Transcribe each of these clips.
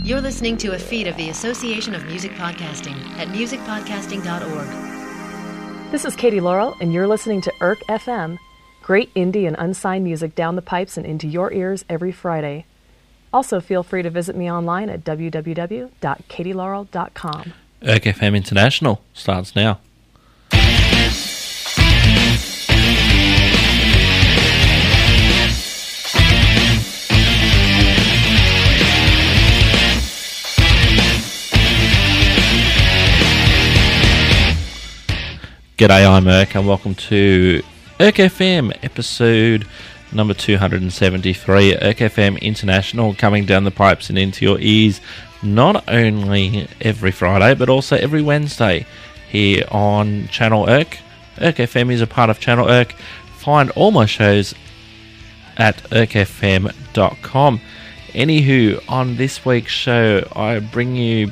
You're listening to a feed of the Association of Music Podcasting at musicpodcasting.org. This is Katie Laurel, and you're listening to IRC FM, great indie and unsigned music down the pipes and into your ears every Friday. Also, feel free to visit me online at www.katielaurel.com. IRC FM International starts now. G'day, I'm IRC and welcome to IRC FM episode number 273. IRC FM International coming down the pipes and into your ears not only every Friday but also every Wednesday here on Channel IRC. IRC FM is a part of Channel IRC. Find all my shows at ircfm.com. Anywho, on this week's show I bring you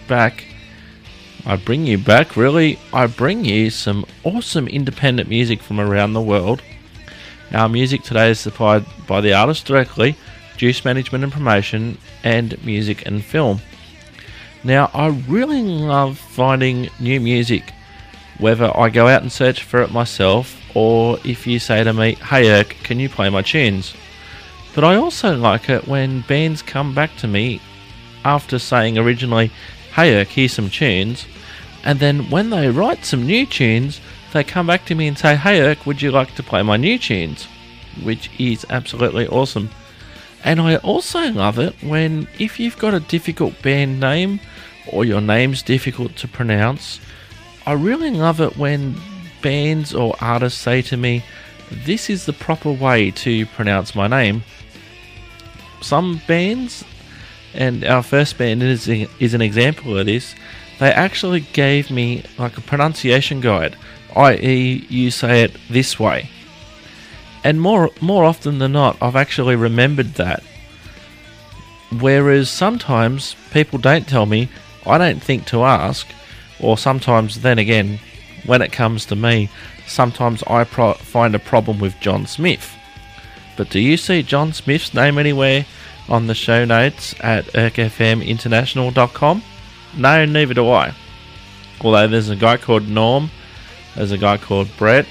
some awesome independent music from around the world. Our music today is supplied by the artist directly, Juice Management and Promotion, and Music and Film. Now, I really love finding new music, whether I go out and search for it myself, or if you say to me, "Hey IRC, can you play my tunes?" But I also like it when bands come back to me after saying originally, "Hey IRC, here's some tunes," and then when they write some new tunes, they come back to me and say, "Hey IRC, would you like to play my new tunes?" Which is absolutely awesome. And I also love it when, if you've got a difficult band name or your name's difficult to pronounce, I really love it when bands or artists say to me, "This is the proper way to pronounce my name." Some bands, and our first band is an example of this, they actually gave me like a pronunciation guide, i.e. you say it this way. And more often than not, I've actually remembered that. Whereas sometimes people don't tell me, I don't think to ask, or sometimes then again, when it comes to me, sometimes I find a problem with John Smith. But do you see John Smith's name anywhere on the show notes at ircfminternational.com? No, neither do I. Although there's a guy called Norm, there's a guy called Brett,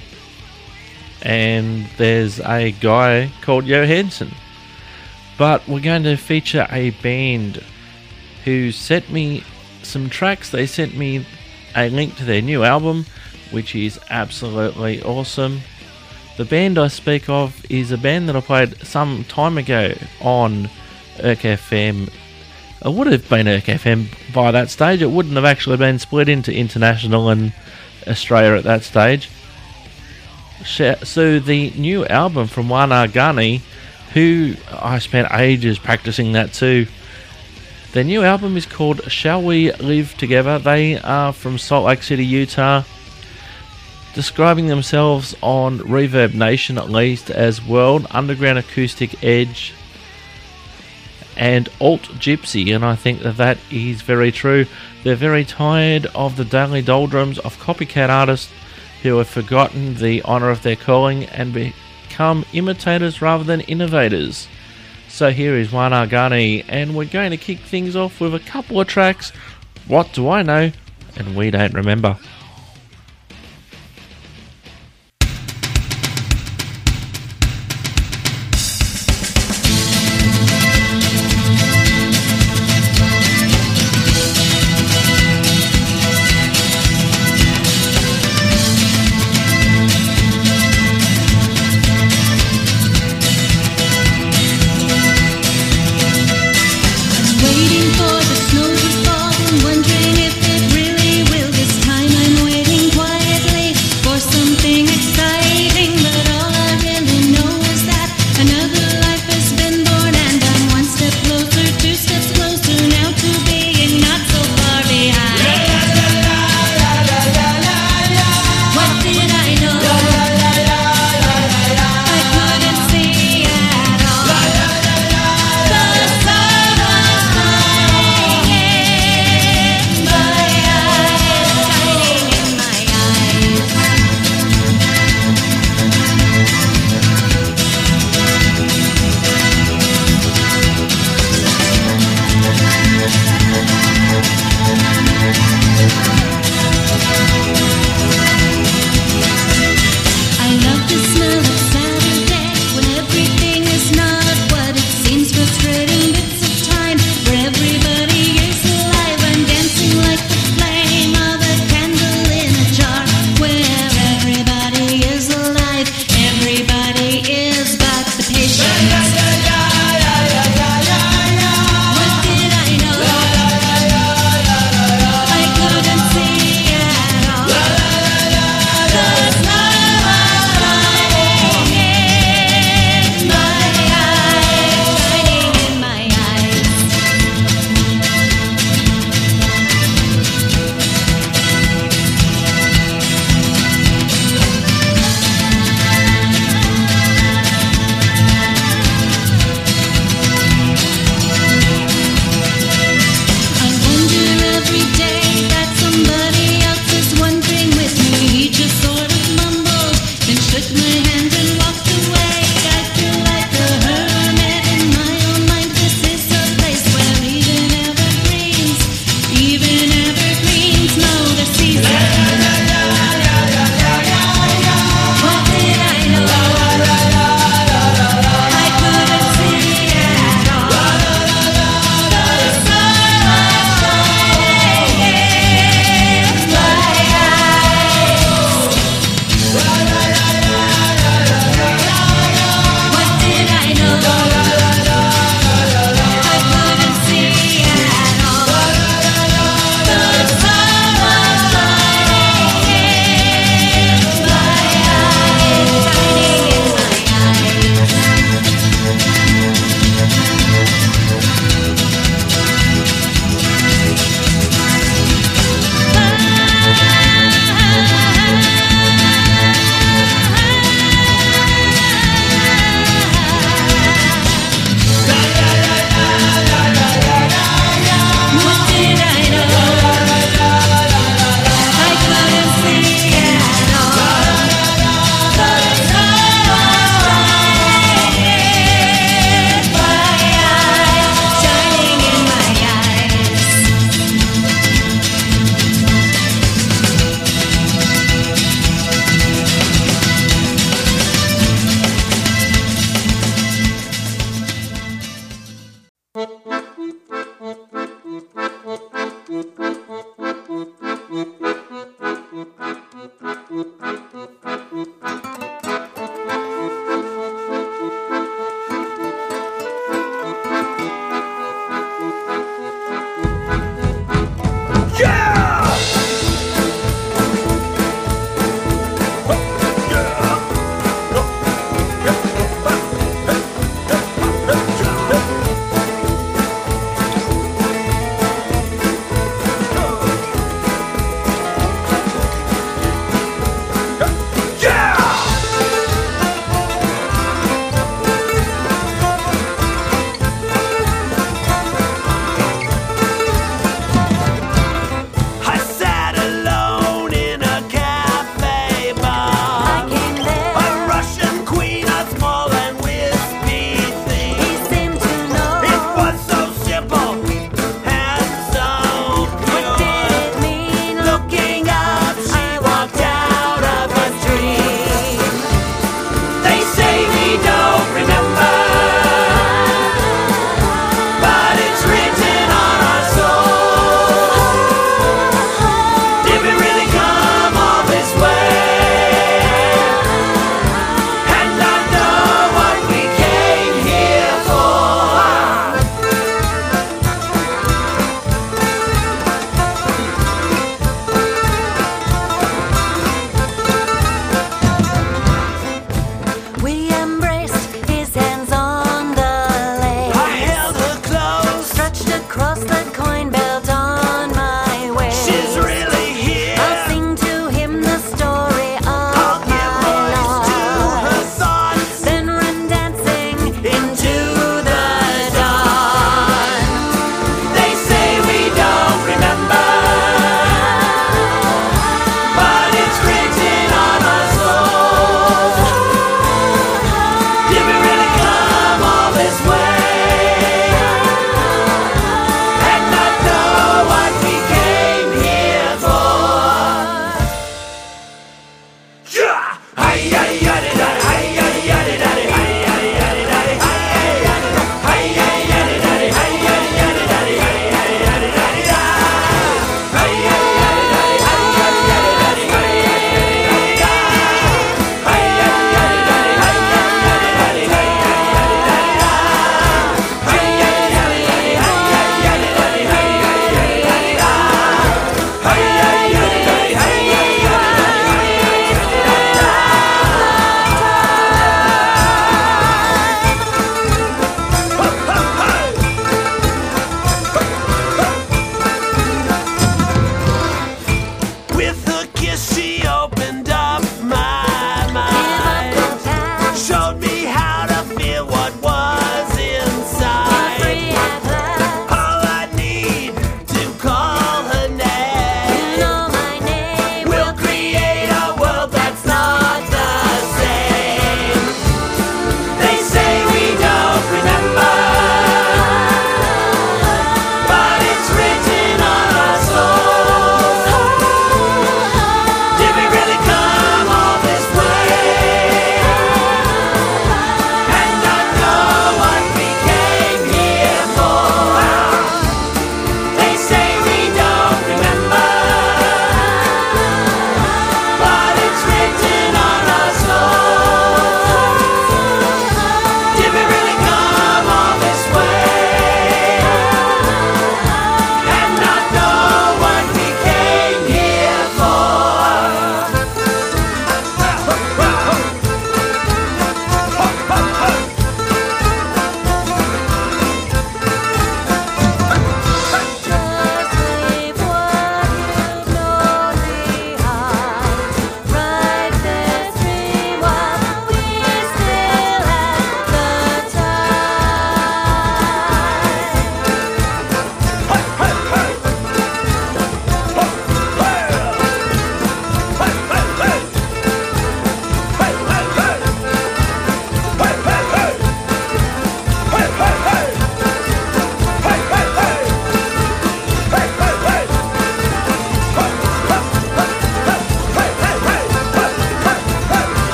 and there's a guy called Johansson. But we're going to feature a band who sent me some tracks. They sent me a link to their new album, which is absolutely awesome. The band I speak of is a band that I played some time ago on IRC FM. It would have been IRC FM by that stage. It wouldn't have actually been split into International and Australia at that stage. So the new album from Wana Ghani, who I spent ages practicing that too. Their new album is called Shall We Live Together. They are from Salt Lake City, Utah. Describing themselves on Reverb Nation at least as World Underground Acoustic Edge and Alt Gypsy, and I think that is very true. They're very tired of the daily doldrums of copycat artists who have forgotten the honour of their calling and become imitators rather than innovators. So here is Wana Ghani, and we're going to kick things off with a couple of tracks. What Do I Know? And We Don't Remember. Waiting for the snow to fall and wondering if it really will this time. I'm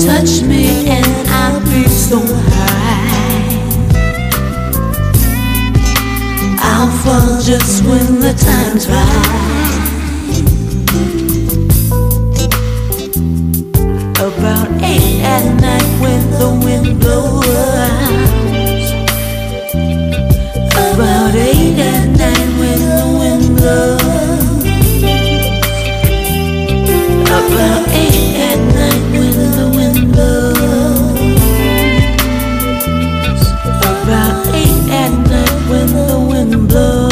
touch me and I'll be so high. I'll fall just when the time's right. About 8 at night when the wind blows. About 8 at night when the wind blows. About 8 at night when the wind blows. About 8 at night when the wind blows.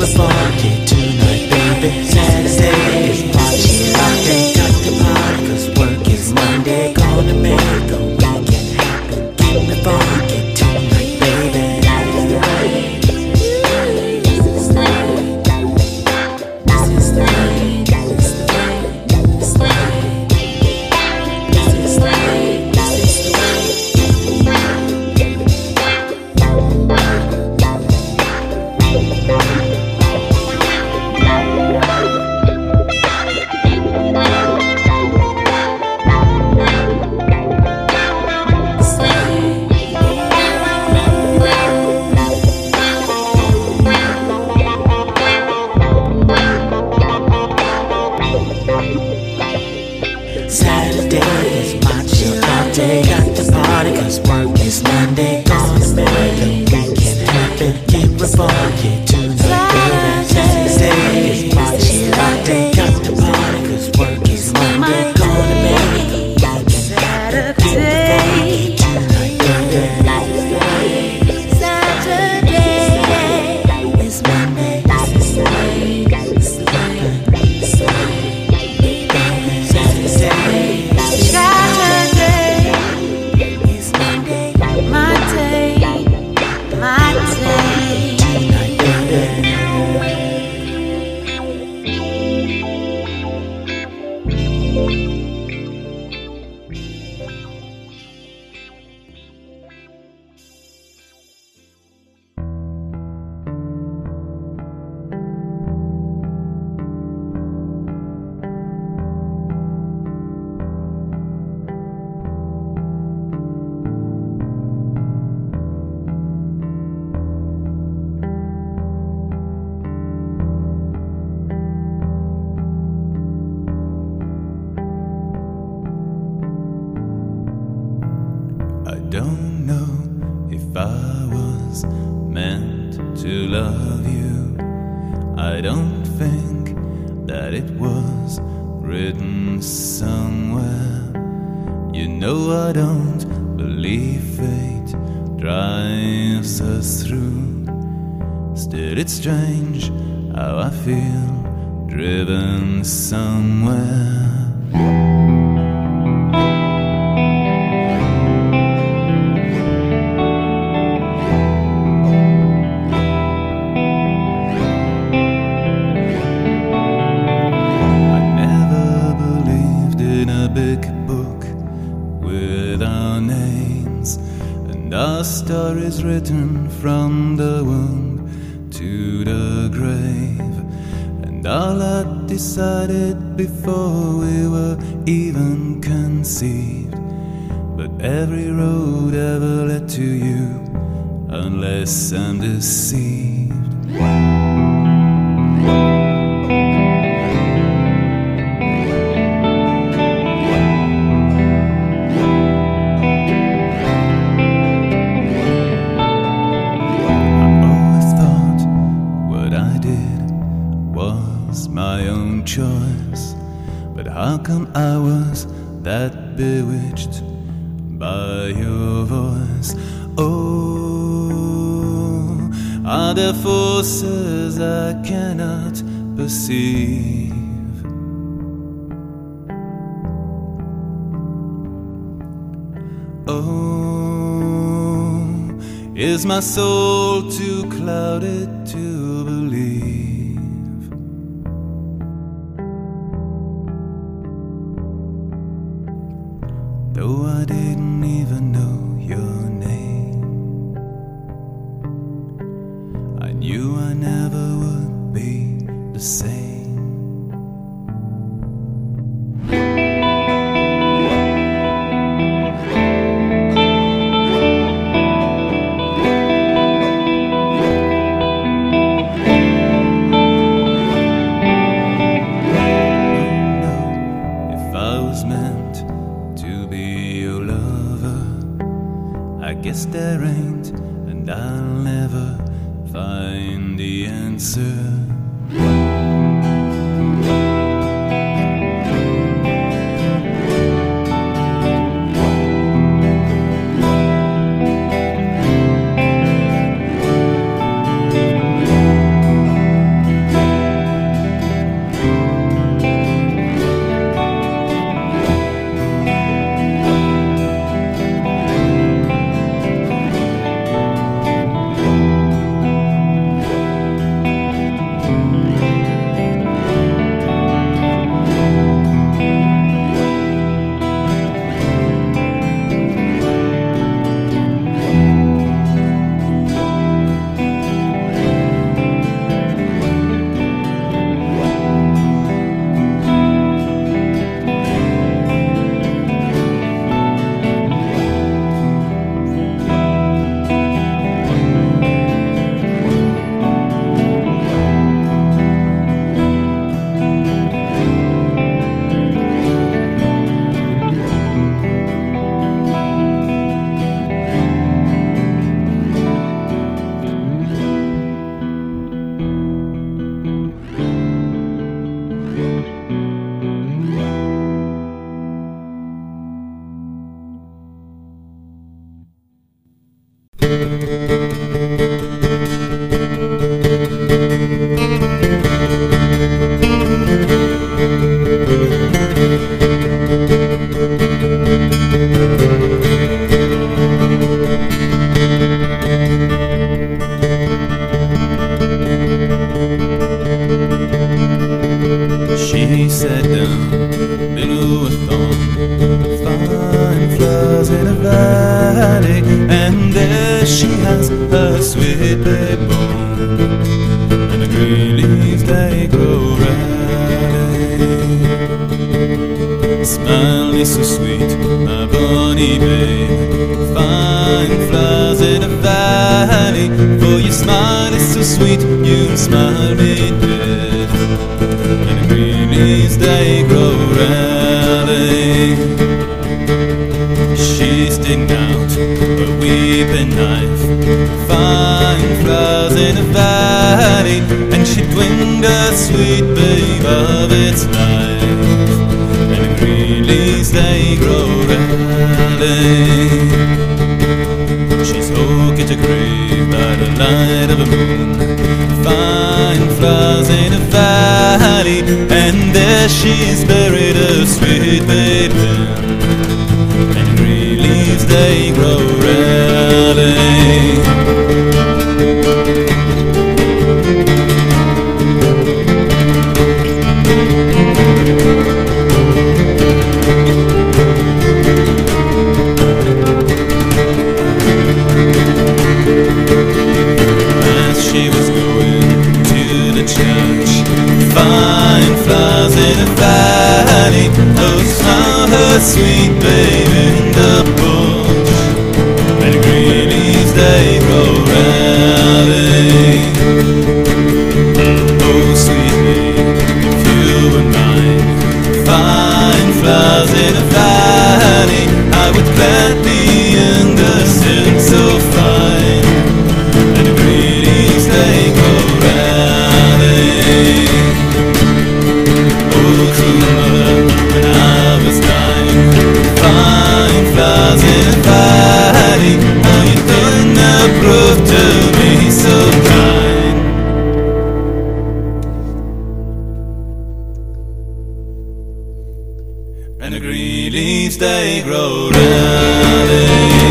funky tonight, baby. Saturday is party Friday. Got the party 'cause work is Monday. Gonna make a weekend happen. Get me funky tonight, baby. Don't know if I was meant to love you. I don't think that it was written somewhere. You know I don't believe fate drives us through. Still it's strange how I feel driven somewhere. Stories written from the womb to the grave, and all I decided before we were even conceived. But every road ever led to you, unless I'm deceived. How come I was that bewitched by your voice? Oh, are there forces I cannot perceive? Oh, is my soul too clouded to believe? Though I didn't even know your name, I knew I never would be the same. There ain't, and I'll never find the answer. she sat down below a thorn, fine flowers in a valley, and there she has her sweet babe born, and the green leaves they grow ruddy. Smile is so sweet, my bonny babe, fine flowers in a valley, for your smile is so sweet, you smile me dead, and the green leaves they grow ruddy. She's digging out a weeping knife, fine flowers in a valley, and she dwindled the sweet babe of its life, and the green leaves they grow ruddy. She's hooked at a grave by the light of a moon, fine flowers in a valley, and there she's buried her sweet babe, and the green leaves they grow ruddy. She was going to the church, fine flowers in a valley, oh smile her sweet babe in the bush, and the green leaves they grow ruddy. Oh sweet babe, if you were mine, fine flowers in a valley, I would gladly understand so fine, and the green leaves they grow ruddy. Oh, true mother, when I was dying, fine flowers in a valley, how you couldn't have proved to me so kind. And the green leaves they grow ruddy.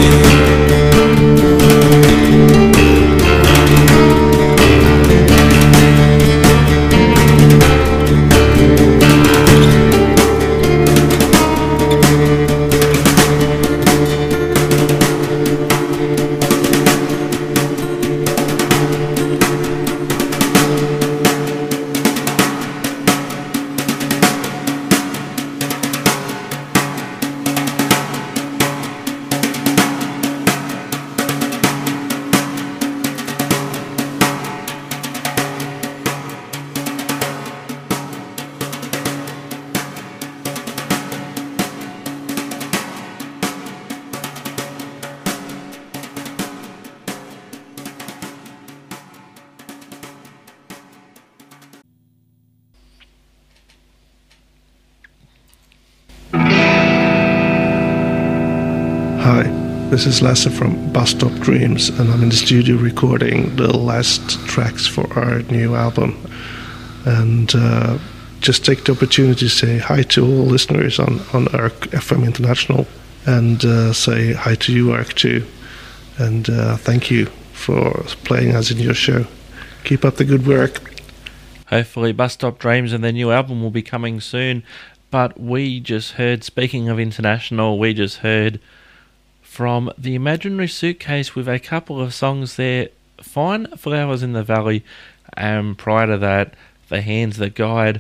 Hi, this is Lasse from Bus Stop Dreams, and I'm in the studio recording the last tracks for our new album. And just take the opportunity to say hi to all listeners on ARC FM International, and say hi to you, ARC, too. And thank you for playing us in your show. Keep up the good work. Hopefully Bus Stop Dreams and their new album will be coming soon. But we just heard, speaking of international, we just heard from The Imaginary Suitcase with a couple of songs there. Fine Flowers in the Valley, and prior to that, The Hands That Guide.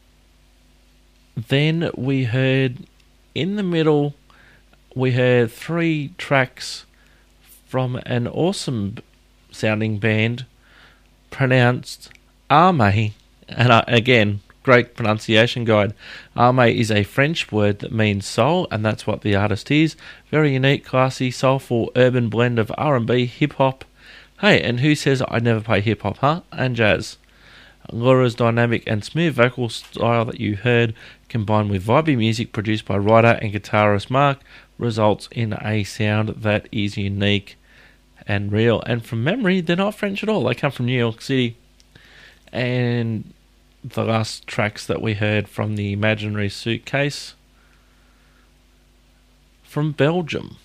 Then we heard, in the middle, we heard 3 tracks from an awesome sounding band pronounced Arme, and again, great pronunciation guide. Arme is a French word that means soul, and that's what the artist is. Very unique, classy, soulful, urban blend of R&B, hip-hop. Hey, and who says I never play hip-hop, huh? And jazz. Laura's dynamic and smooth vocal style that you heard, combined with vibey music produced by writer and guitarist Mark, results in a sound that is unique and real. And from memory, they're not French at all. They come from New York City. And the last tracks that we heard from The Imaginary Suitcase, from Belgium.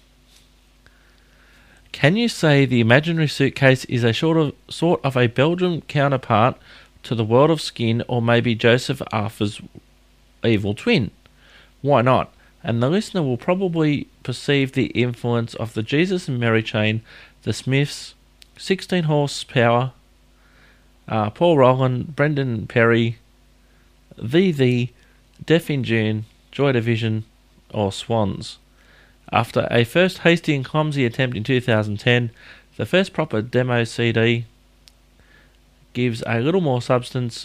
Can you say The Imaginary Suitcase is a sort of a Belgian counterpart to The World of Skin, or maybe Joseph Arthur's Evil Twin. Why not? And the listener will probably perceive the influence of the Jesus and Mary Chain, the Smiths, 16 Horsepower, Paul Roland, Brendan Perry, The, Deaf in June, Joy Division, or Swans. After a first hasty and clumsy attempt in 2010, the first proper demo CD gives a little more substance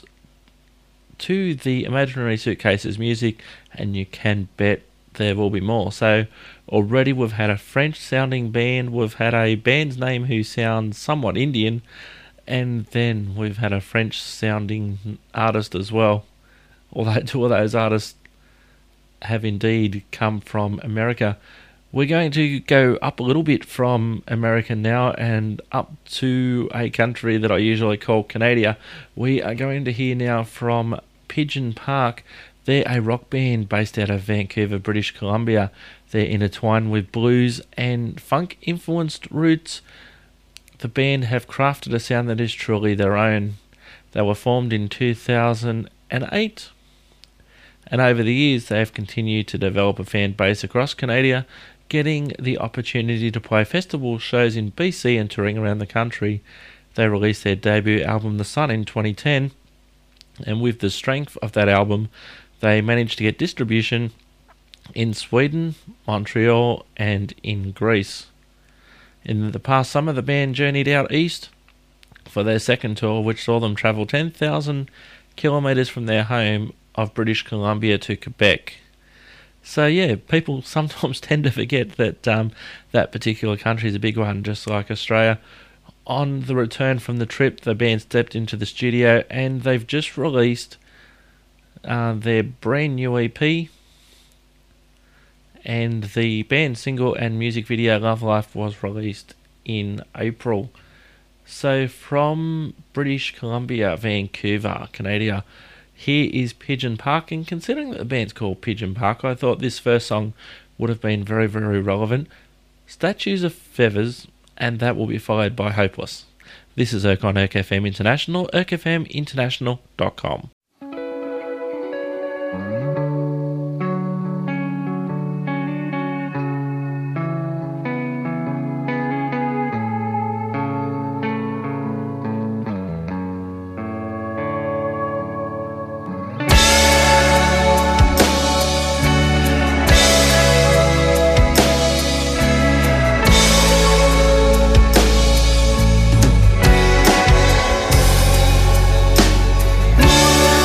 to the Imaginary Suitcases music, and you can bet there will be more. So already we've had a French sounding band, we've had a band's name who sounds somewhat Indian, and then we've had a French sounding artist as well, although two of those artists have indeed come from America. We're going to go up a little bit from America now and up to a country that I usually call Canada. We are going to hear now from Pigeon Park. They're a rock band based out of Vancouver, British Columbia. They're intertwined with blues and funk-influenced roots. The band have crafted a sound that is truly their own. They were formed in 2008, and over the years they have continued to develop a fan base across Canada, getting the opportunity to play festival shows in BC and touring around the country. They released their debut album The Sun in 2010, and with the strength of that album they managed to get distribution in Sweden, Montreal and in Greece. In the past summer the band journeyed out east for their second tour, which saw them travel 10,000 kilometres from their home of British Columbia to Quebec. So yeah, people sometimes tend to forget that that particular country is a big one, just like Australia. On the return from the trip, the band stepped into the studio and they've just released their brand new EP, and the band single and music video Love Life was released in April. So from British Columbia, Vancouver, Canada, here is Pigeon Park, and considering that the band's called Pigeon Park, I thought this first song would have been very, very relevant. Statues of Feathers, and that will be followed by Hopeless. This is Irk on Irk FM International, irkfminternational.com. Ooh.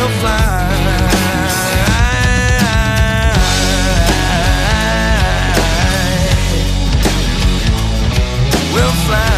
we'll fly. We'll fly.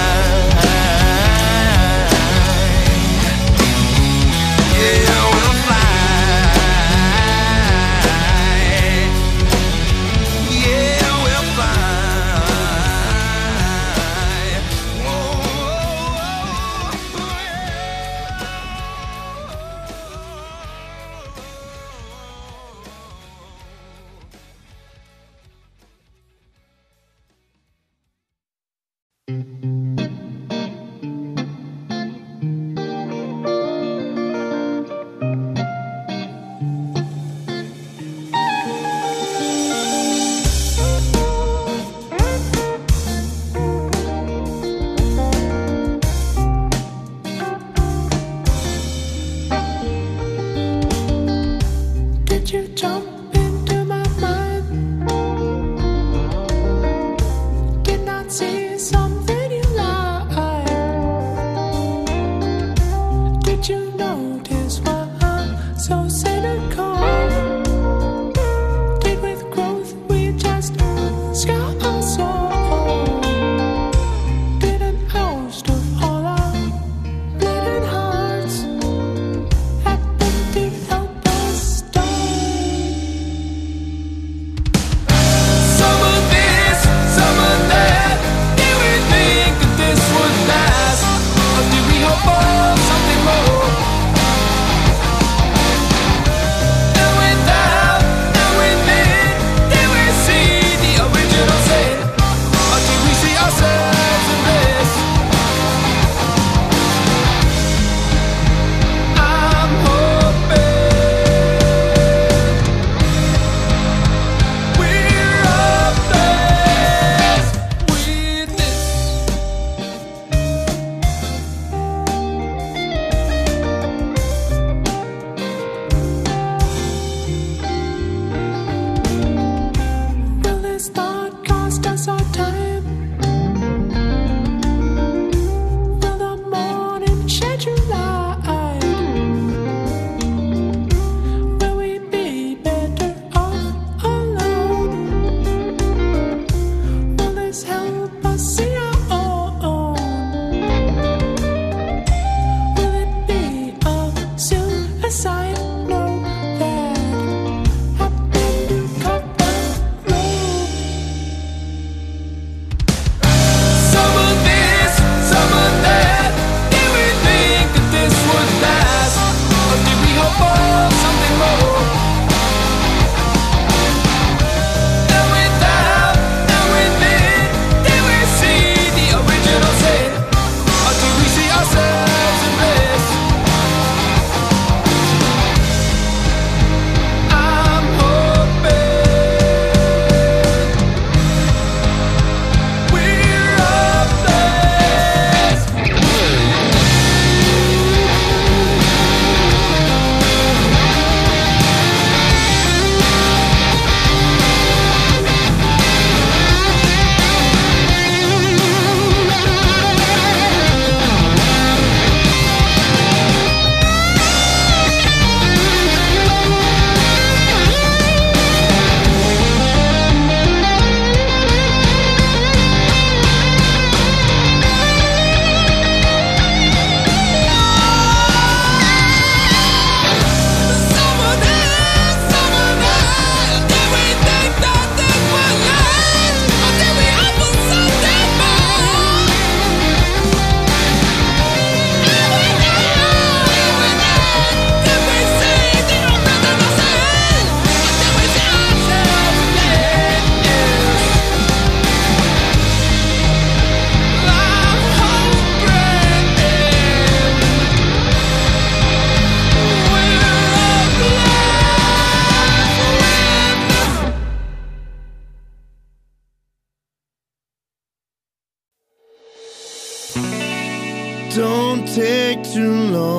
Don't take too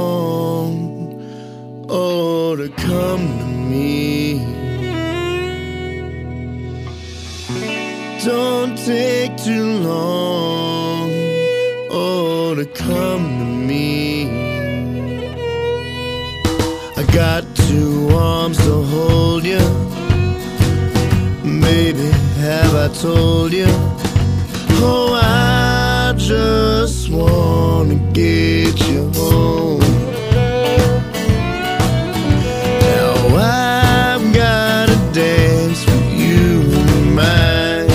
long, oh, to come to me. Don't take too long, oh, to come to me. I got two arms to hold you. Baby, have I told you? Oh, I just wanna get you home. Now I've gotta dance with you in mind,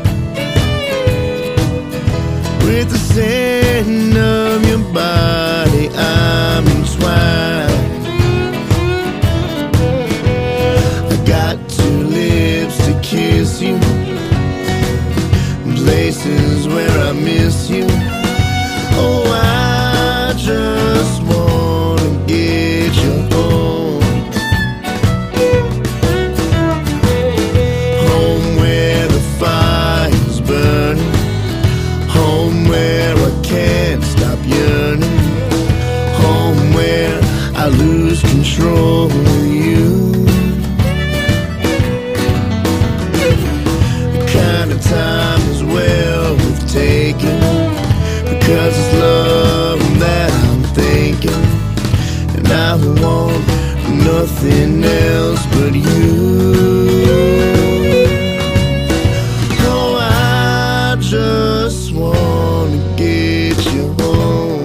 with the scent of your body I'm entwined. I got two lips to kiss you, places where I miss you. Oh, I just wanna get you home. Home where the fire's burning, home where I can't stop yearning, home where I lose control with you. The kind of time is well worth taking, because it's love that I'm thinking, and I want nothing else but you. Oh, I just wanna get you home.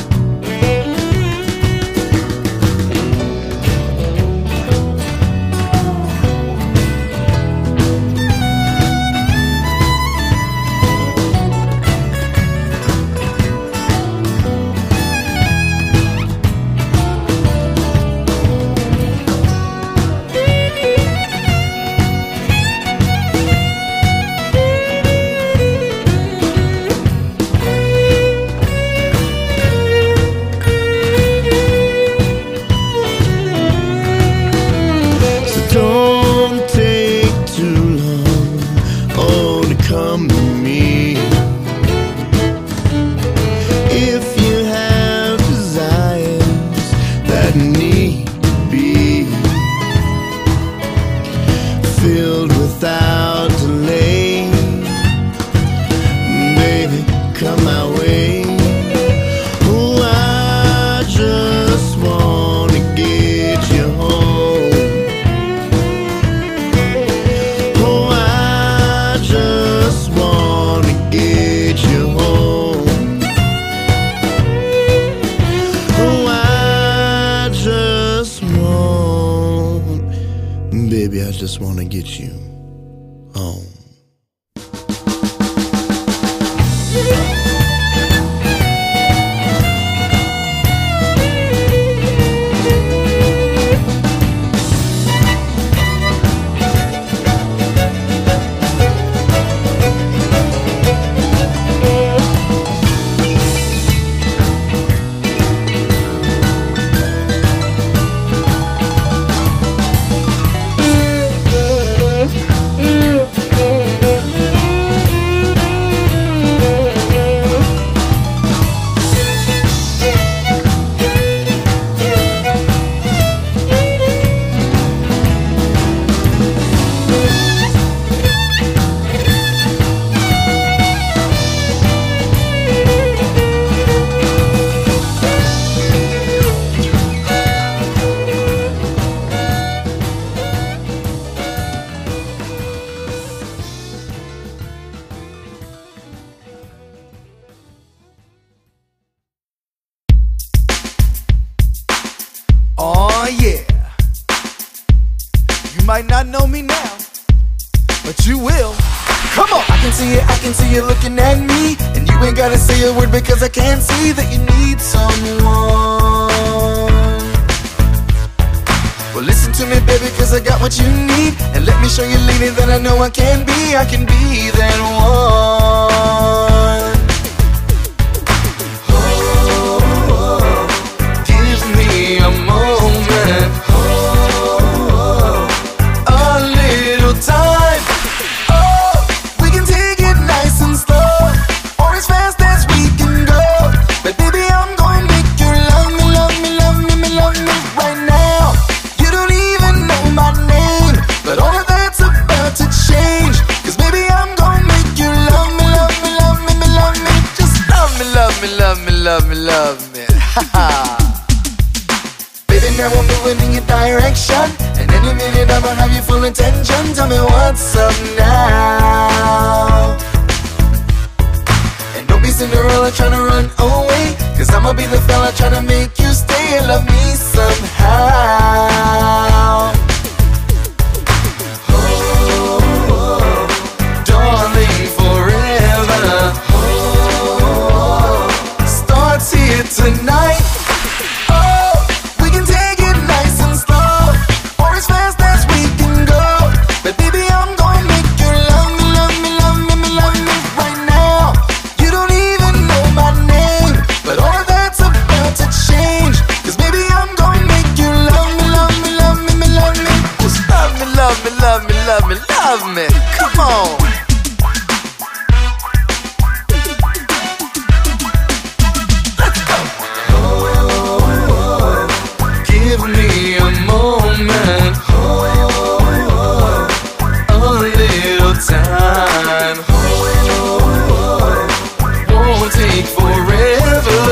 Don't take too long, oh, to come to me. If you have desires that need to be filled without delay, baby, come my way. Oh, I just wanna get you home. Oh, I just wanna get you home. Oh, I just want, baby, I just wanna get you home. Oh yeah. You might not know me now, but you will. Come on. I can see you looking at me, and you ain't gotta say a word because I can't see that you need someone. Well, listen to me, baby, cause I got what you need, and let me show you, lady, that I know I can be that one. Oh, give me a moment. Oh, a little time. Oh, we can take it nice and slow, or as fast as we can go. But baby, I'm gonna make you love me, love me, love me, love me right now. You don't even know my name, but all of that's about to change. Cause baby, I'm gonna make you love me, minute I won't be in your direction, and any minute I'ma have your full attention. Tell me what's up now. And don't be Cinderella trying to run away, cause I'ma be the fella trying to make you stay and love me somehow. Oh, darling, forever. Oh, starts here tonight. Love me, come on. Let's go. Oh, give me a moment. Oh, a little time. Oh, won't take forever.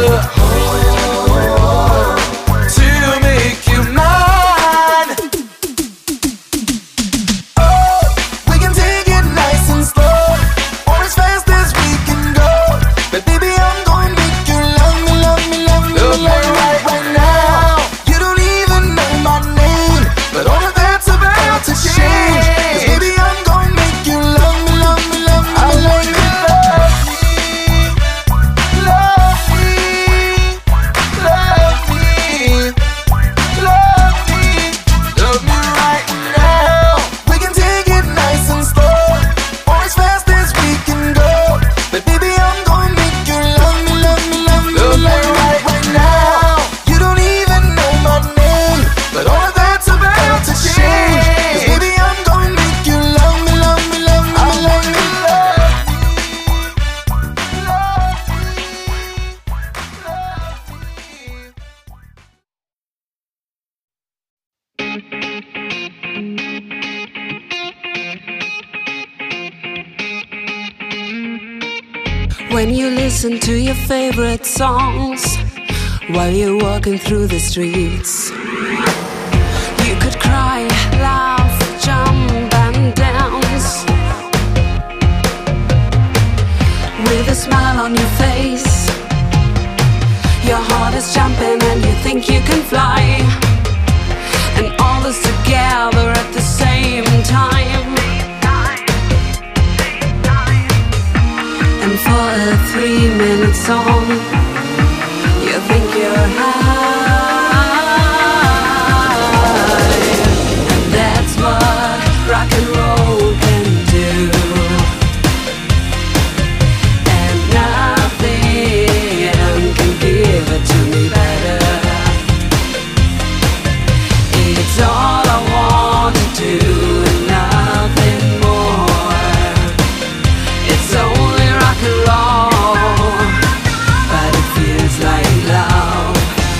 Oh, to make you mine. When you listen to your favorite songs while you're walking through the streets, you could cry, laugh, jump and dance with a smile on your face. Your heart is jumping and you think you can fly, and all this together at the same time. And for a 3-minute song, you think you're high. And that's what rock and roll can do. And nothing can give it to me better. It's all I want to do and nothing more. It's only rock and roll, but it feels like love.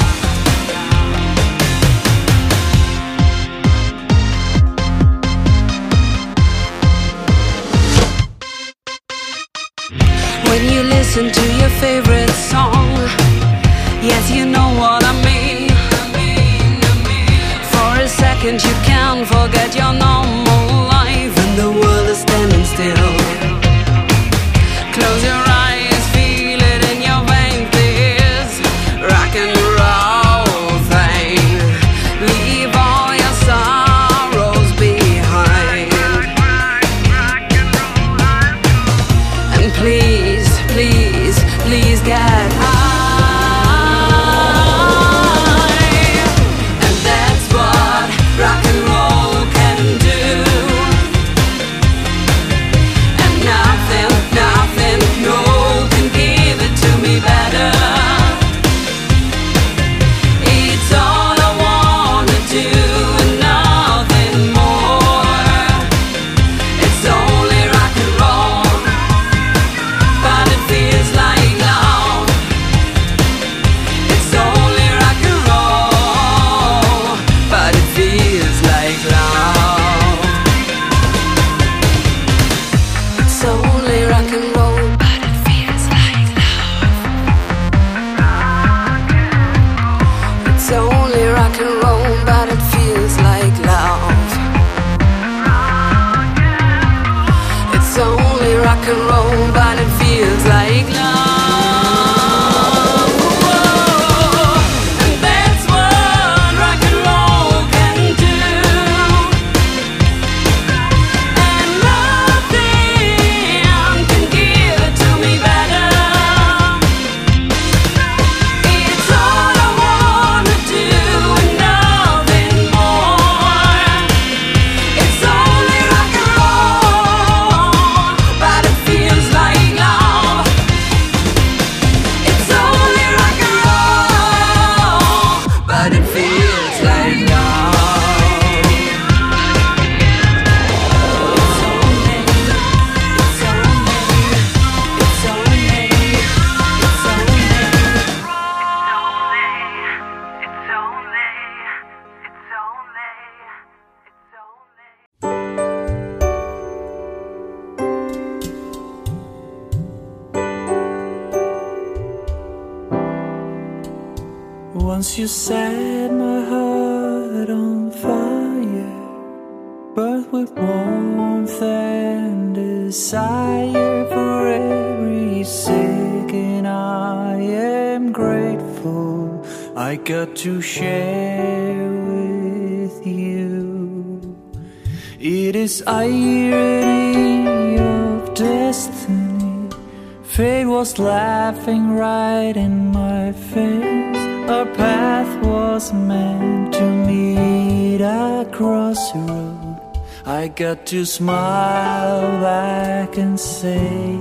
When you listen to your favorite song, yes, you know what I mean. For a second you can't forget your normal life, and the world is standing still. Close your eyes, feel it in your veins. This rock and roll thing. Leave all your sorrows behind, and please, please, please get high. And that's what rock and roll can do. and roll, but it feels like love. It's only rock and roll, but it feels like love. Once you set my heart on fire, burnt with warmth and desire. For every second I am grateful I got to share with you. It is irony of destiny. Fate was laughing right in my face. Our path was meant to meet across the road. I got to smile back and say,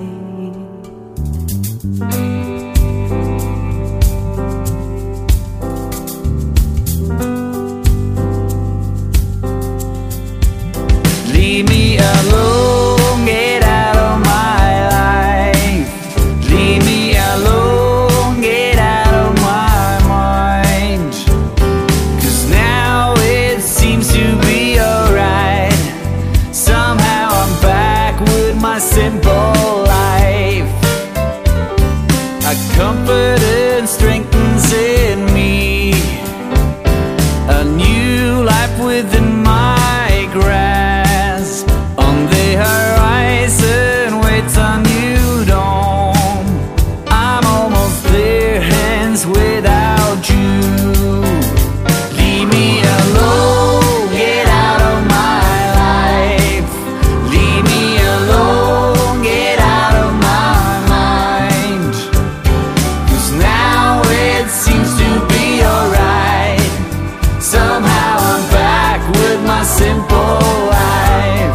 leave me alone, get out of my life. Leave me alone, get out of my mind. 'Cause now it seems to be alright. Somehow I'm back with my simple life. A confidence strengthens in me. A new life within my grasp. On the horizon waits a new dawn. I'm almost there, hands without you. Leave me alone, get out of my life. Leave me alone, get out of my mind. 'Cause now it seems to be alright. Somehow I'm back with my simple life.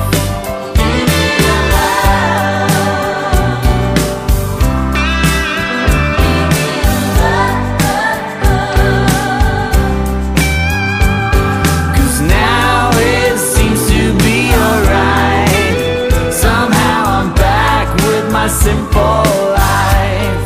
Cause now it seems to be alright. Somehow I'm back with my simple life.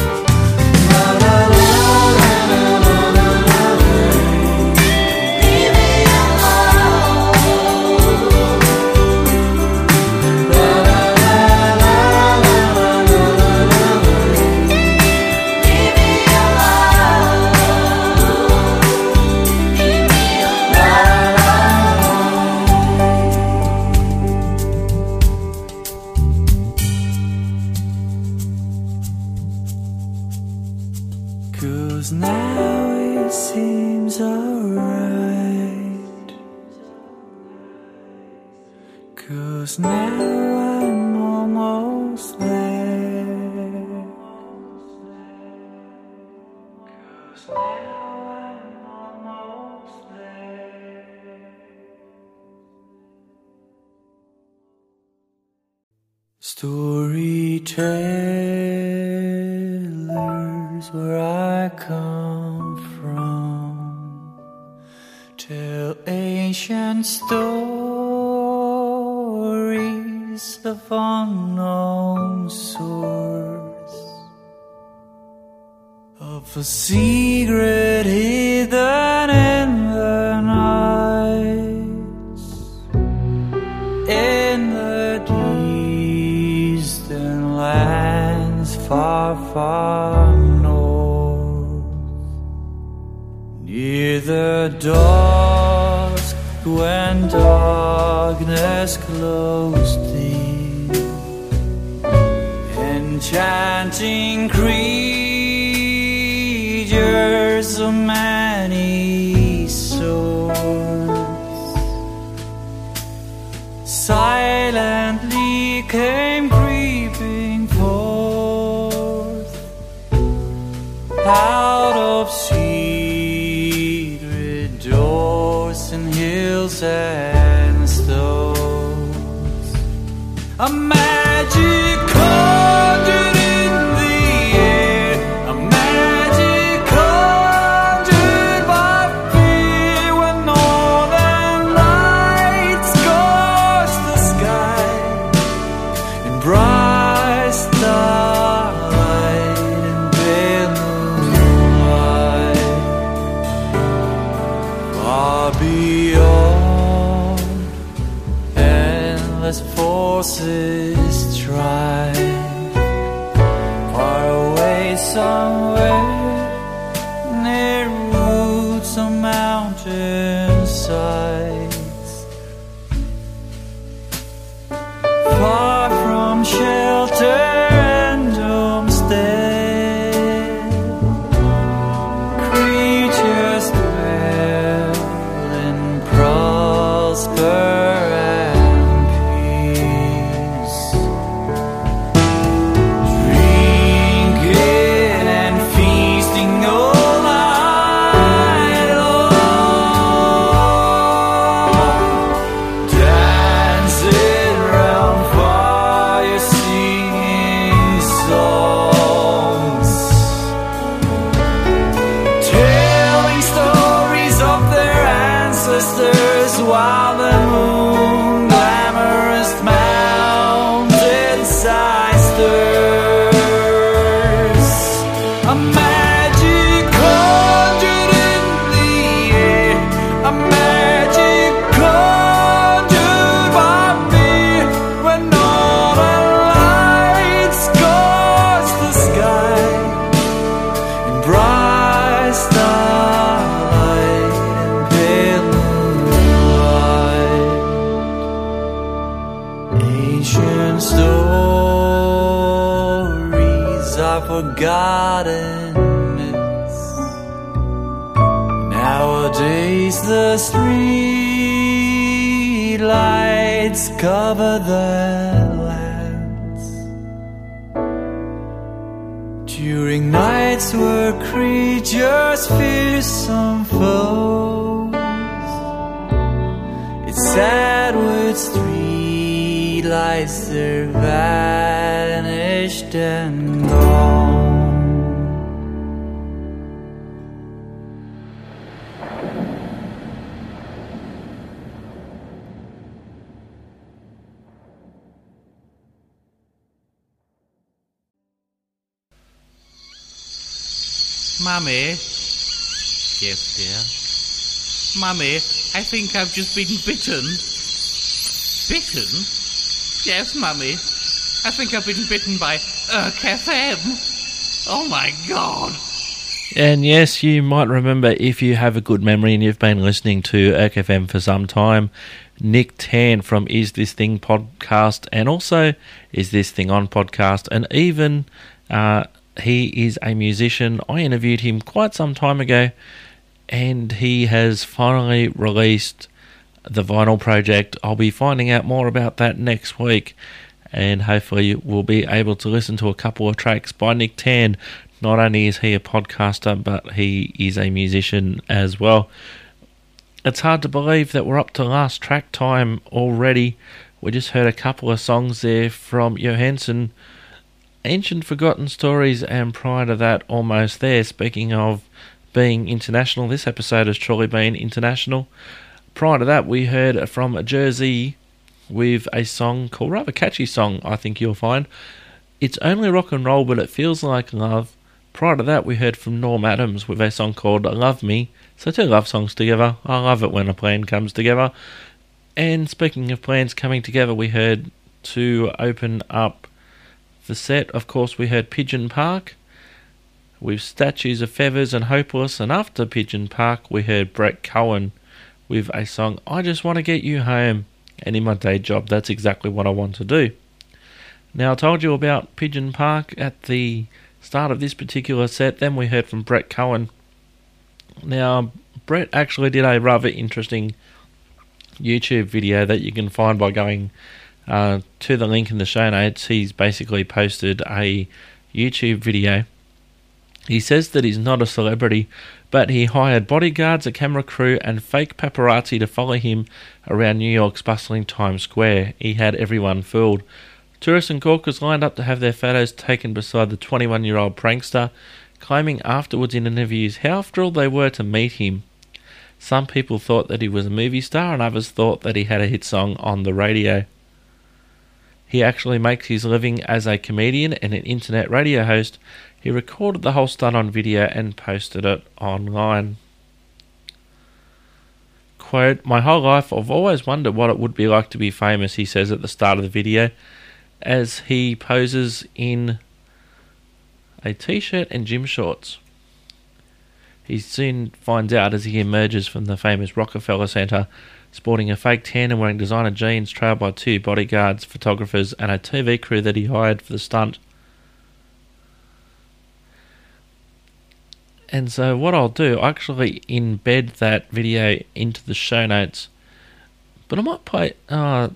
Cause now it seems alright. Cause now I'm almost there. Cause now I'm almost there. Storytellers, where I come from, tell ancient stories of unknown source, of a secret hidden in the nights, in the distant lands far, far north, near with the dusk when darkness closed in, enchanting creatures of many sorts silently came creeping forth out of secret doors and hills and stones. A magic conjured in the air, a magic conjured by fear, when northern lights scorched the sky in bright starlight and pale moonlight. Far beyond, endless forces strive, far away somewhere near roots of mountainsides, far from shelter and homestead, creatures dwell in prosper and peace, drinking and feasting all night long, dancing round fire, singing songs, telling stories of their ancestors while the moon glamorous mountainside stirs. A magic conjured in the air, a magic conjured by fear, when northern lights scorched the sky in bright starlight and pale moonlight. Ancient stories are forgotten myths. Nowadays the street lights cover the lands. During nights were creatures fearsome foes, it's sad with street lights they're vanished and gone. Mummy? Yes, dear? Mummy, I think I've just been bitten. Bitten? Yes, Mummy. I think I've been bitten by Irk FM. Oh my God. And yes, you might remember, if you have a good memory and you've been listening to Irk FM for some time, Nick Tan from Is This Thing podcast, and also Is This Thing On podcast, and even he is a musician. I interviewed him quite some time ago, and he has finally released the vinyl project. I'll be finding out more about that next week, and hopefully we'll be able to listen to a couple of tracks by Nick Tan. Not only is he a podcaster, but he is a musician as well. It's hard to believe that we're up to last track time already. We just heard a couple of songs there from Johansson, Ancient Forgotten Stories, and prior to that, Almost There. Speaking of being international, this episode has truly been international. Prior to that, we heard from Jersey with a song called, rather catchy song, I think you'll find, It's Only Rock and Roll But It Feels Like Love. Prior to that, we heard from Norm Adams with a song called Love Me. So two love songs together. I love it when a plan comes together. And speaking of plans coming together, we heard, to open up the set, of course, we heard Pigeon Park with Statues of Feathers and Hopeless, and after Pigeon Park we heard Brett Cohen with a song, I Just Want to Get You Home, and in my day job that's exactly what I want to do. Now I told you about Pigeon Park at the start of this particular set, then we heard from Brett Cohen. Now Brett actually did a rather interesting YouTube video that you can find by going to the link in the show notes. He's basically posted a YouTube video. He says that he's not a celebrity, but he hired bodyguards, a camera crew, and fake paparazzi to follow him around New York's bustling Times Square. He had everyone fooled. Tourists and gawkers lined up to have their photos taken beside the 21-year-old prankster, claiming afterwards in interviews how thrilled they were to meet him. Some people thought that he was a movie star, and others thought that he had a hit song on the radio. He actually makes his living as a comedian and an internet radio host. He recorded the whole stunt on video and posted it online. Quote, my whole life I've always wondered what it would be like to be famous, he says at the start of the video, as he poses in a t-shirt and gym shorts. He soon finds out as he emerges from the famous Rockefeller Center, sporting a fake tan and wearing designer jeans, trailed by 2 bodyguards, photographers, and a TV crew that he hired for the stunt. And so what I'll do, I'll actually embed that video into the show notes. But I might play... I'll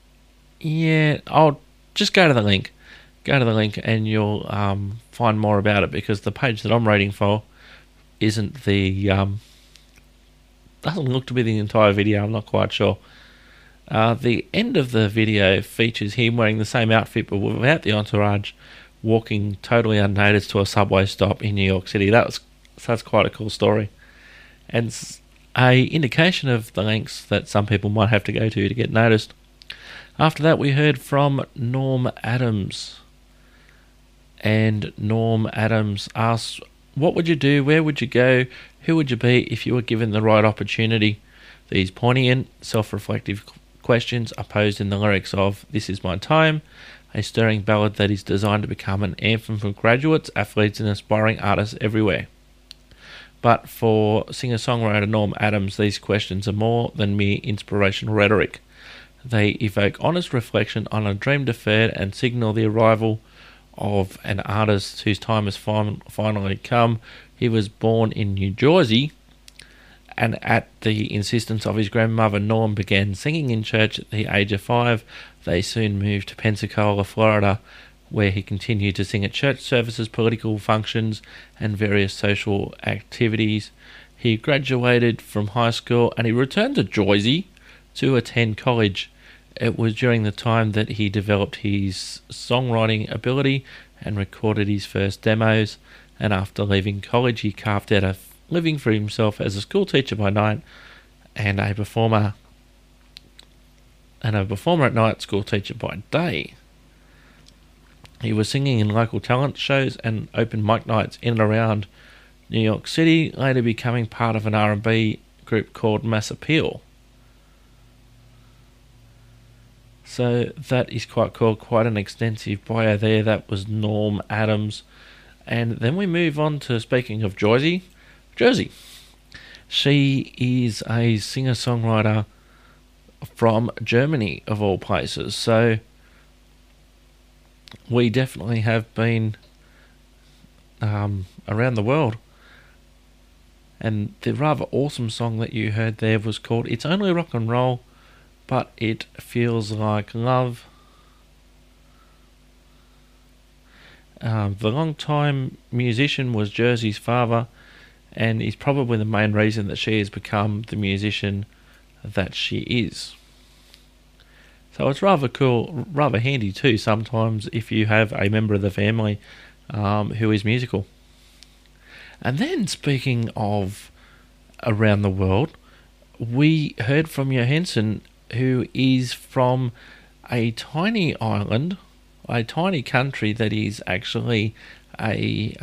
just go to the link. Go to the link and you'll find more about it, because the page that I'm rating for isn't the... doesn't look to be the entire video, I'm not quite sure. The end of the video features him wearing the same outfit but without the entourage, walking totally unnoticed to a subway stop in New York City. That's quite a cool story, and a indication of the lengths that some people might have to go to get noticed. After that we heard from Norm Adams, and Norm Adams asks, what would you do, where would you go, who would you be if you were given the right opportunity? These poignant, self-reflective questions are posed in the lyrics of This Is My Time, a stirring ballad that is designed to become an anthem for graduates, athletes and aspiring artists everywhere. But for singer-songwriter Norm Adams, these questions are more than mere inspirational rhetoric. They evoke honest reflection on a dream deferred and signal the arrival of an artist whose time has finally come. He was born in New Jersey, and at the insistence of his grandmother, Norm began singing in church at the age of 5. They soon moved to Pensacola, Florida, where he continued to sing at church services, political functions, and various social activities. He graduated from high school and he returned to Jersey to attend college. It was during the time that he developed his songwriting ability and recorded his first demos, and after leaving college he carved out a living for himself as a school teacher by night and a performer at night, school teacher by day. He was singing in local talent shows and open mic nights in and around New York City, later becoming part of an R&B group called Mass Appeal. So that is quite cool, quite an extensive bio there. That was Norm Adams. And then we move on to, speaking of Jersey. She is a singer-songwriter from Germany, of all places. So we definitely have been around the world. And the rather awesome song that you heard there was called It's Only Rock and Roll, but It Feels Like Love. The long-time musician was Jersey's father, and is probably the main reason that she has become the musician that she is. So it's rather cool, rather handy too sometimes if you have a member of the family who is musical. And then, speaking of around the world, we heard from Johansson, who is from a tiny island, a tiny country that is actually a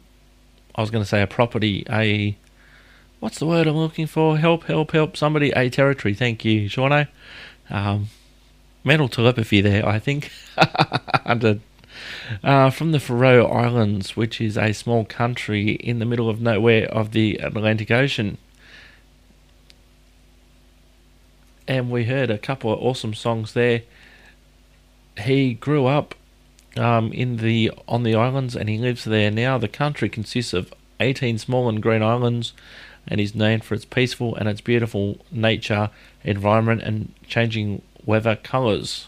property, what's the word I'm looking for? Help somebody, a territory. Thank you, Shauno. Mental telepathy there, I think. from the Faroe Islands, which is a small country in the middle of nowhere of the Atlantic Ocean. And we heard a couple of awesome songs there. He grew up on the islands, and he lives there now. The country consists of 18 small and green islands, and is known for its peaceful and its beautiful nature, environment, and changing weather colours.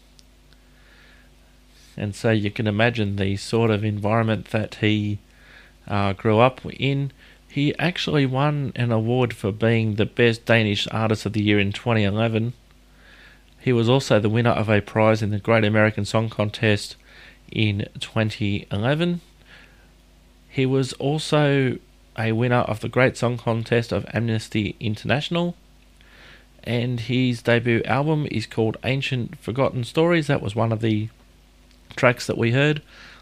And so you can imagine the sort of environment that he grew up in. He actually won an award for being the best Danish artist of the year in 2011. He was also the winner of a prize in the Great American Song Contest in 2011. He was also a winner of the Great Song Contest of Amnesty International. And his debut album is called Ancient Forgotten Stories. That was one of the tracks that we heard.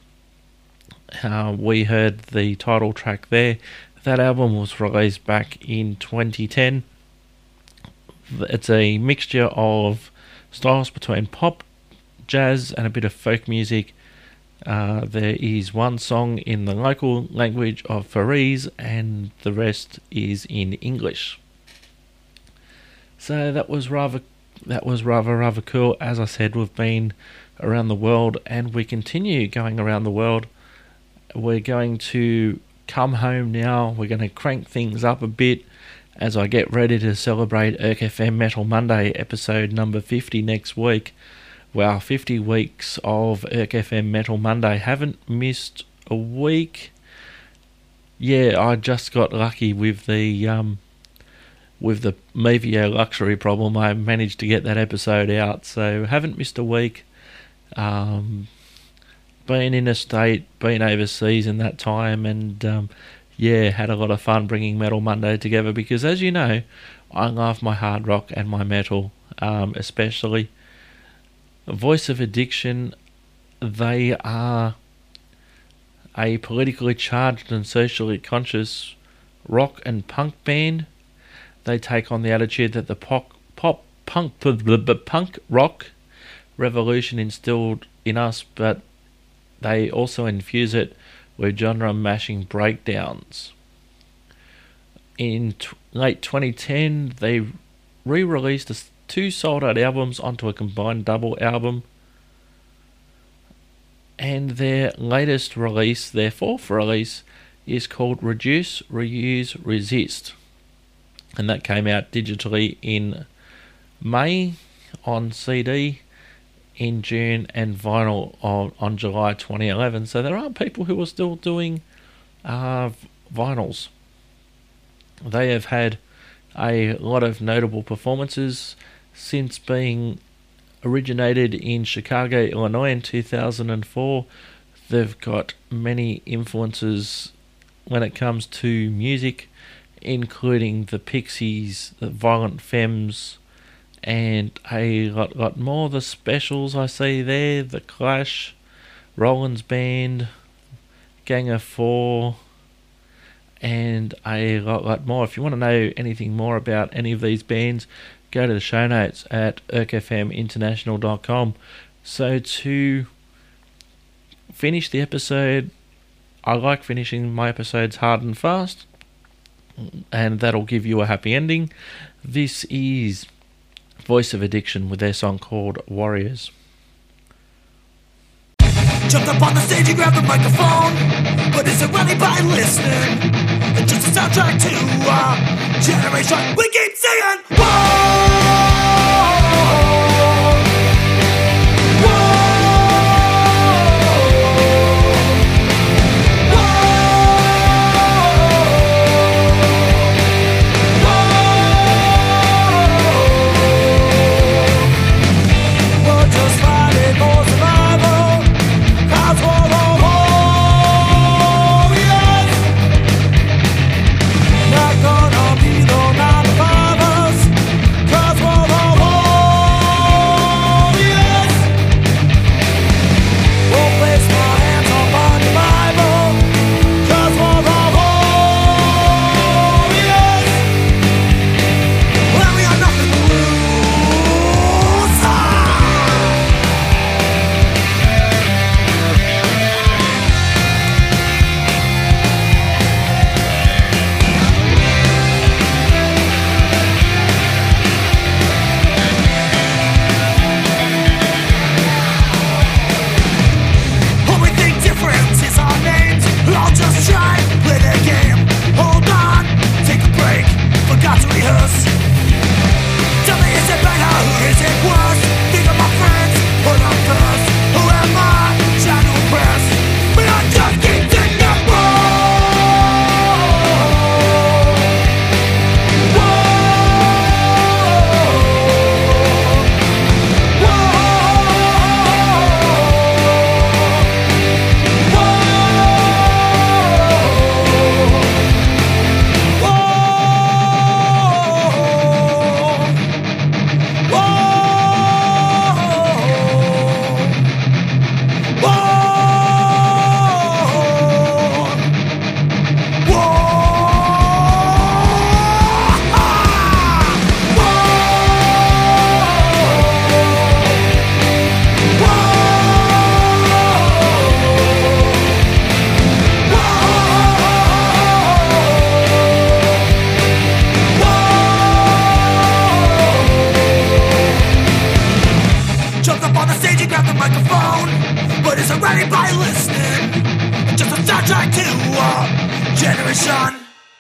We heard the title track there. That album was released back in 2010. It's a mixture of styles between pop, jazz, and a bit of folk music. There is one song in the local language of Faroese, and the rest is in English. So that was rather cool. As I said, we've been around the world, and we continue going around the world. We're going to come home now. We're going to crank things up a bit as I get ready to celebrate Erk FM Metal Monday episode number 50 next week. Wow, 50 weeks of Erk FM Metal Monday. Haven't missed a week. Yeah, I just got lucky with the Mevio luxury problem. I managed to get that episode out, so haven't missed a week. Been in a state, been overseas in that time, and had a lot of fun bringing Metal Monday together, because as you know, I love my hard rock and my metal, especially. Voice of Addiction, they are a politically charged and socially conscious rock and punk band. They take on the attitude that the punk rock revolution instilled in us, but they also infuse it with genre-mashing breakdowns. In late 2010, they re-released two sold-out albums onto a combined double album. And their latest release, their fourth release, is called Reduce, Reuse, Resist. And that came out digitally in May on CD, in June, and vinyl on July 2011. So there are people who are still doing vinyls. They have had a lot of notable performances since being originated in Chicago, Illinois in 2004. They've got many influences when it comes to music, including the Pixies, the Violent Femmes, and a lot more. The Specials I see there, The Clash, Rollins Band, Gang of Four, and a lot more. If you want to know anything more about any of these bands, go to the show notes at erkfminternational.com. So to finish the episode, I like finishing my episodes hard and fast, and that'll give you a happy ending. This is Voice of Addiction with their song called Warriors. Jumped up on the stage and grabbed the microphone, but is it really by listening? It's just a soundtrack to our generation. We keep singing, whoa! Not gonna be the 9 to 5ers. running by listening. It's just a soundtrack to a generation.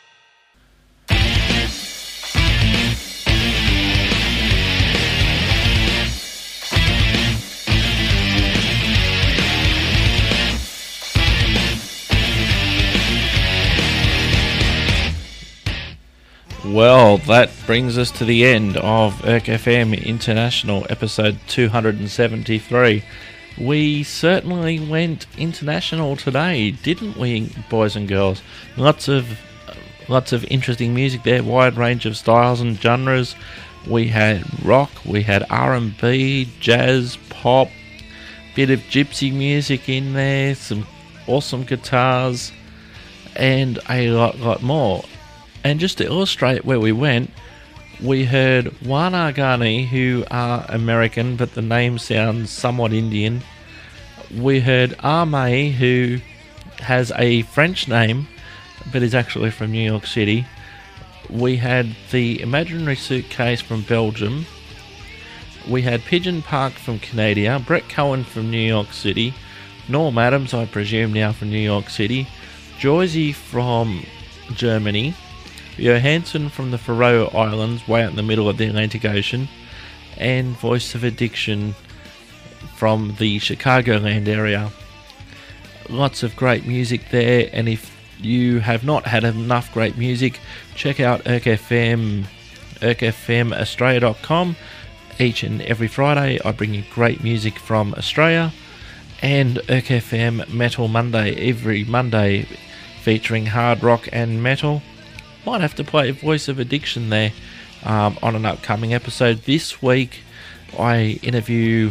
Well, that brings us to the end of Erk FM International episode 273. We certainly went international today, didn't we, boys and girls? Lots of interesting music there, wide range of styles and genres. We had rock, we had R&B, jazz, pop, bit of gypsy music in there, some awesome guitars, and a lot more. And just to illustrate where we went, we heard Wanagani, who are American, but the name sounds somewhat Indian. We heard Ame, who has a French name, but is actually from New York City. We had the Imaginary Suitcase from Belgium. We had Pigeon Park from Canada, Brett Cohen from New York City, Norm Adams, I presume now from New York City, Joyzy from Germany, Johansson from the Faroe Islands, way out in the middle of the Atlantic Ocean, and Voice of Addiction from the Chicagoland area. Lots of great music there, and if you have not had enough great music, check out Erk FM, erkfmaustralia.com. Each and every Friday I bring you great music from Australia, and Erk FM Metal Monday every Monday featuring hard rock and metal. Might have to play Voice of Addiction there on an upcoming episode. This week I interviewed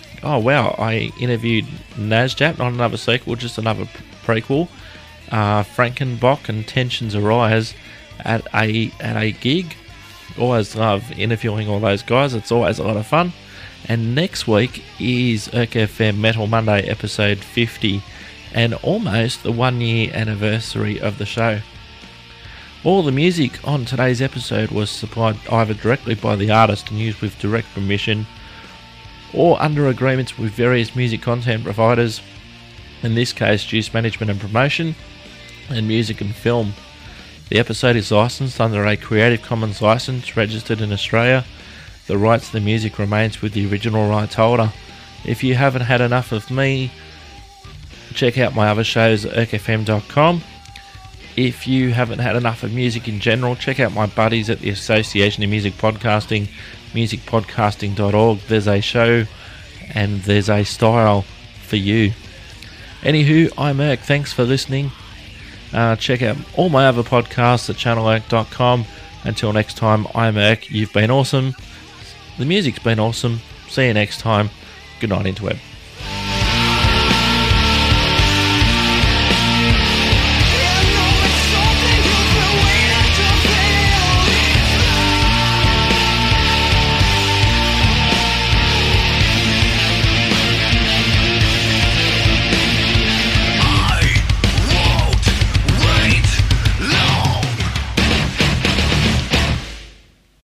Nasjap, not another sequel, just another prequel. Frankenbach and Tensions Arise at a gig. Always love interviewing all those guys, it's always a lot of fun. And next week is Erk FM Metal Monday episode 50, and almost the 1 year anniversary of the show. All the music on today's episode was supplied either directly by the artist and used with direct permission, or under agreements with various music content providers, in this case Juice Management and Promotion, and Music and Film. The episode is licensed under a Creative Commons license registered in Australia. The rights to the music remains with the original rights holder. If you haven't had enough of me, check out my other shows at erkfm.com. If you haven't had enough of music in general, check out my buddies at the Association of Music Podcasting, musicpodcasting.org. There's a show and there's a style for you. Anywho, I'm Erk. Thanks for listening. Check out all my other podcasts at channelerk.com. Until next time, I'm Erk. You've been awesome. The music's been awesome. See you next time. Good night, Interweb.